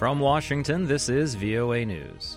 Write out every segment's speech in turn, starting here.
From Washington, this is VOA News.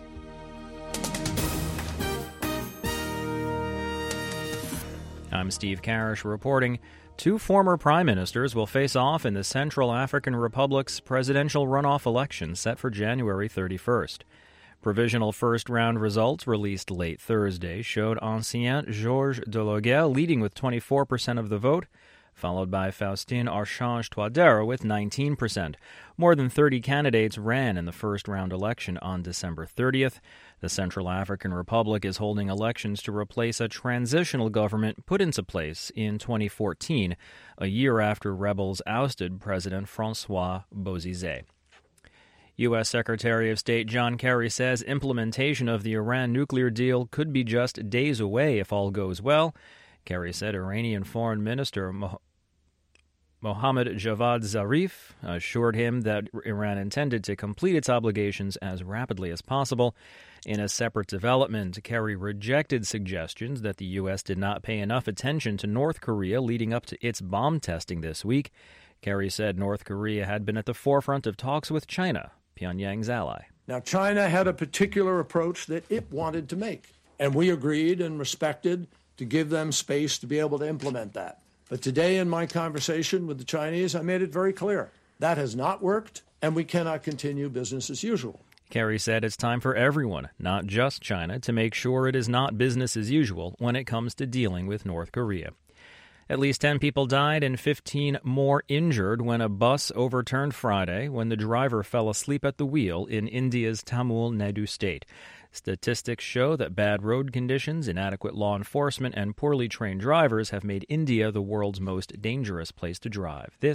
I'm Steve Karish reporting. Two former prime ministers will face off in the Central African Republic's presidential runoff election set for January 31st. Provisional first-round results released late Thursday showed ancien Georges Delaguerre leading with 24% of the vote, followed by Faustin Archange Touadéra with 19%. More than 30 candidates ran in the first-round election on December 30th. The Central African Republic is holding elections to replace a transitional government put into place in 2014, a year after rebels ousted President Francois Bozizé. U.S. Secretary of State John Kerry says implementation of the Iran nuclear deal could be just days away if all goes well. Kerry said Iranian Foreign Minister Mohammad Javad Zarif assured him that Iran intended to complete its obligations as rapidly as possible. In a separate development, Kerry rejected suggestions that the U.S. did not pay enough attention to North Korea leading up to its bomb testing this week. Kerry said North Korea had been at the forefront of talks with China, Pyongyang's ally. Now, China had a particular approach that it wanted to make, and we agreed and respected to give them space to be able to implement that. But today in my conversation with the Chinese, I made it very clear that has not worked, and we cannot continue business as usual. Kerry said it's time for everyone, not just China, to make sure it is not business as usual when it comes to dealing with North Korea. At least 10 people died and 15 more injured when a bus overturned Friday when the driver fell asleep at the wheel in India's Tamil Nadu state. Statistics show that bad road conditions, inadequate law enforcement, and poorly trained drivers have made India the world's most dangerous place to drive. This